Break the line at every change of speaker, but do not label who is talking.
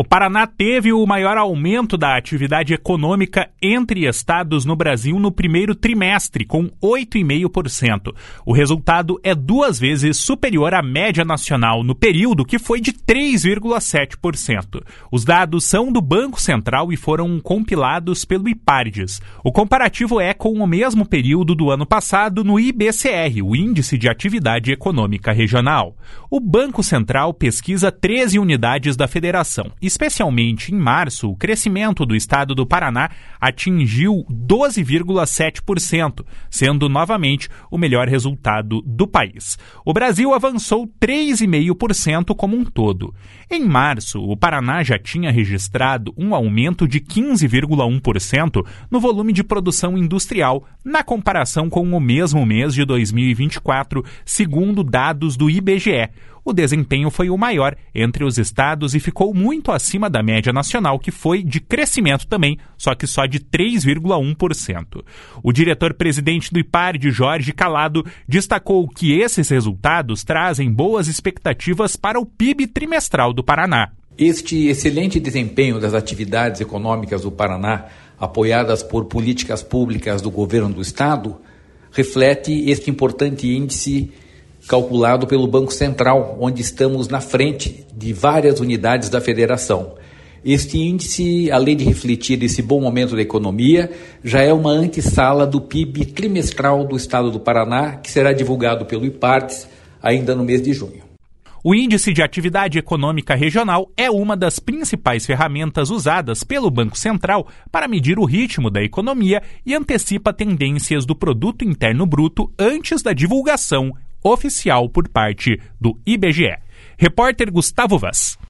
O Paraná teve o maior aumento da atividade econômica entre estados no Brasil no primeiro trimestre, com 8,5%. O resultado é 2 vezes superior à média nacional no período, que foi de 3,7%. Os dados são do Banco Central e foram compilados pelo IPARDES. O comparativo é com o mesmo período do ano passado no IBCR, o Índice de Atividade Econômica Regional. O Banco Central pesquisa 13 unidades da Federação. Especialmente em março, o crescimento do estado do Paraná atingiu 12,7%, sendo novamente o melhor resultado do país. O Brasil avançou 3,5% como um todo. Em março, o Paraná já tinha registrado um aumento de 15,1% no volume de produção industrial, na comparação com o mesmo mês de 2024, segundo dados do IBGE. O desempenho foi o maior entre os estados e ficou muito acima da média nacional, que foi de crescimento também, só que só de 3,1%. O diretor-presidente do IPARDES, Jorge Calado, destacou que esses resultados trazem boas expectativas para o PIB trimestral do Paraná.
Este excelente desempenho das atividades econômicas do Paraná, apoiadas por políticas públicas do governo do estado, reflete este importante índice calculado pelo Banco Central, onde estamos na frente de várias unidades da federação. Este índice, além de refletir esse bom momento da economia, já é uma antessala do PIB trimestral do estado do Paraná, que será divulgado pelo IPARDES ainda no mês de junho.
O Índice de Atividade Econômica Regional é uma das principais ferramentas usadas pelo Banco Central para medir o ritmo da economia e antecipa tendências do Produto Interno Bruto antes da divulgação oficial por parte do IBGE. Repórter Gustavo Vaz.